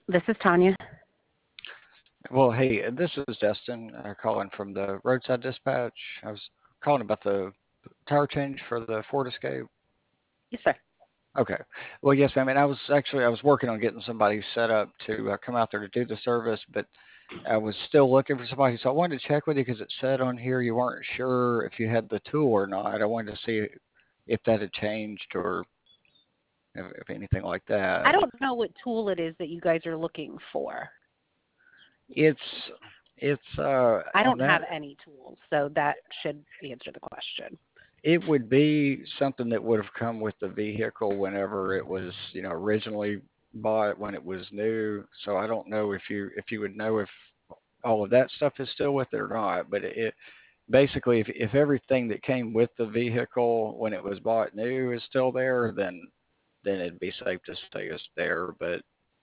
This is Tanya. Well, hey, this is Justin calling from the Roadside Dispatch. I was calling about the tire change for the Ford Escape. Yes, sir. Okay. Well, yes, ma'am. And I was working on getting somebody set up to come out there to do the service, but I was still looking for somebody. So I wanted to check with you because it said on here you weren't sure if you had the tool or not. I wanted to see if that had changed or if anything like I that. don't know what tool it is that you guys are looking for. It's it's I on don't have that. any tools, so that should answer the question. It would be something that would have come with the vehicle whenever it was, originally bought when it was new. So I don't know if you would know if all of that stuff is still with it or not. But it basically, if everything that came with the vehicle when it was bought new is still there, then it'd be safe to say it's there. But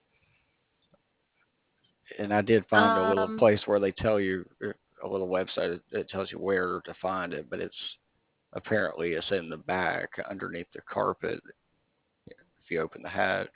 and I did find a little Um, place where they tell you a little website that tells you where to find it, but apparently it's in the back underneath the carpet if you open the hatch.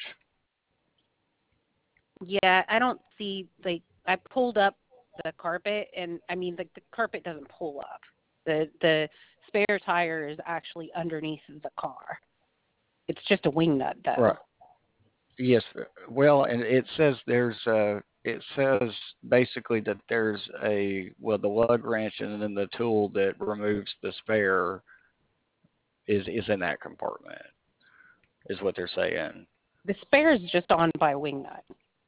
yeah, I don't see I pulled up the carpet, and I mean the carpet doesn't pull up. The spare tire is actually underneath the car. It's just a wing nut, Right. though. Yes. Well, and it says basically that there's the lug wrench and then the tool that removes the spare is in that compartment, is what they're saying. The spare is just on by a wing nut.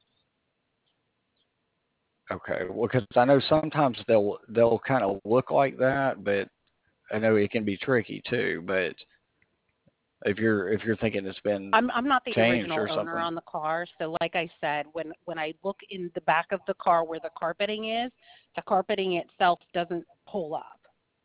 Okay. Well, because I know sometimes they'll kind of look like that, but I know it can be tricky too. But if you're thinking it's been I'm not the changed original or owner something, on the car, so like I said, when I look in the back of the car where the carpeting is, the carpeting itself doesn't pull up.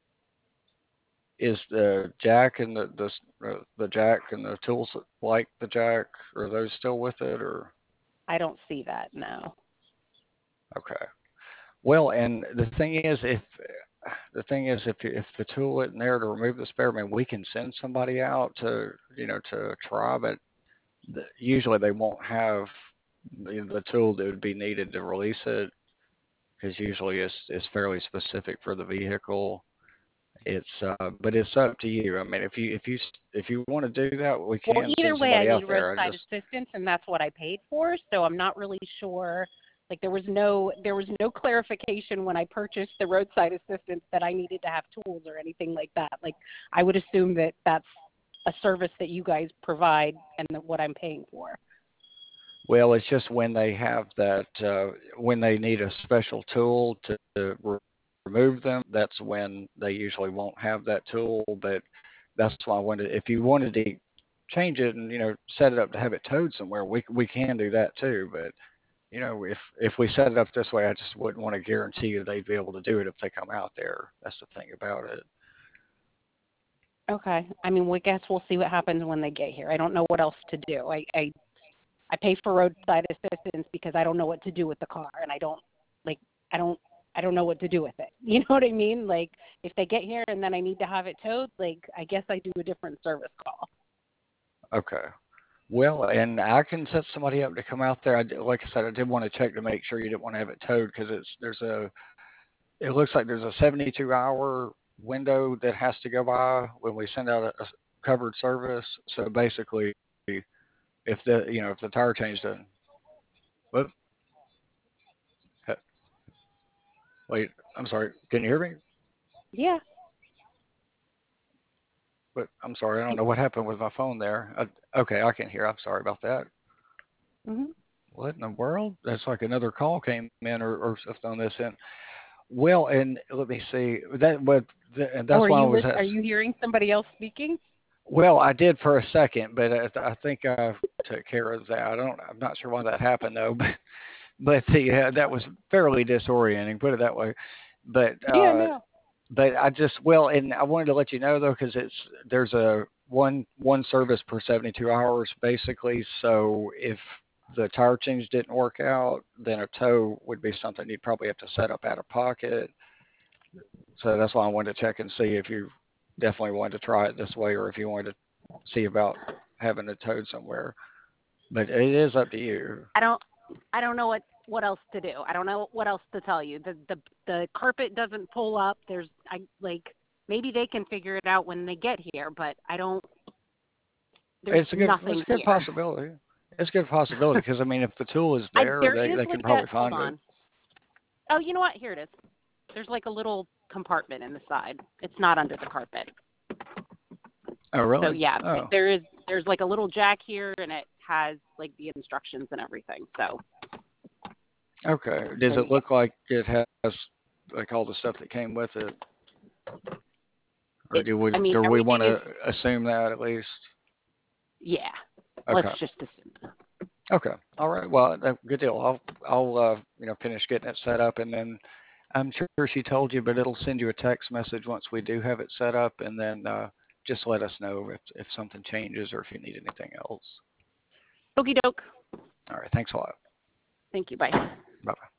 is the jack and the jack and the tools like the jack, are those still with it or I don't see that now. okay? Well, and the thing is if the tool isn't there to remove the spare, I mean, we can send somebody out to try, but usually they won't have the tool that would be needed to release it because usually it's fairly specific for the vehicle. But it's up to you. I mean, if you want to do that, we Well, can either send way, I somebody out need there. I roadside just assistance, and that's what I paid for. So I'm not really sure. Like there was no clarification when I purchased the roadside assistance that I needed to have tools or anything like that. Like I would assume that that's a service that you guys provide and that what I'm paying for. well, it's just when they have that when they need a special tool to remove them, that's when they usually won't have that tool. But that's why I wanted if you wanted to change it and set it up to have it towed somewhere, we can do that too. But if we set it up this way, I just wouldn't want to guarantee you they'd be able to do it if they come out there. That's the thing about it. Okay. I mean, we guess we'll see what happens when they get here. I don't know what else to do. I pay for roadside assistance because I don't know what to do with the car, and like I don't I don't know what to do with it. You know what I mean? Like if they get here and then I need to have it towed, like I guess I do a different service call. Okay. Well, and I can set somebody up to come out there. Like I said, I did want to check to make sure you didn't want to have it towed because it looks like there's a 72-hour window that has to go by when we send out a covered service. So basically, if the tire change doesn't, whoop, wait, I'm sorry, can you hear me? Yeah. But I'm sorry, I don't know what happened with my phone there. Okay, I can hear. I'm sorry about that. Mm-hmm. What in the world? That's like another call came in or something on this end. Well, and let me see. And Oh, that's why I was are you hearing somebody else speaking? well, I did for a second, but I think I took care of that. I'm not sure why that happened though, but that was fairly disorienting, put it that way. But Yeah, uh, no. but and I wanted to let you know though, because there's a one service per 72 hours basically. So if the tire change didn't work out, then a tow would be something you'd probably have to set up out of pocket. So that's why I wanted to check and see if you definitely wanted to try it this way or if you wanted to see about having it towed somewhere. But it is up to you. I don't. I don't know what else to do. I don't know what else to tell you. The carpet doesn't pull up. Maybe they can figure it out when they get here, but I don't. There's It's nothing a good here. possibility. It's a good possibility because I mean, if the tool is I there, there is they like can a probably hold find it. on. Oh, you know what? Here it is. There's like a little compartment in the side. It's not under the carpet. Oh, So really? yeah, Oh, there's like a little jack here, and it has like the instructions and everything. So okay. Does it yeah, look like it has like all the stuff that came with it, or it. I mean, do we want everything is to assume that at least? yeah. Let's Okay. just assume that. Okay. All right. Well, good deal. I'll finish getting it set up, and then I'm sure she told you, but it'll send you a text message once we do have it set up, and then just let us know if something changes or if you need anything else. Okie doke. All right. Thanks a lot. Thank you. Bye. Bye bye.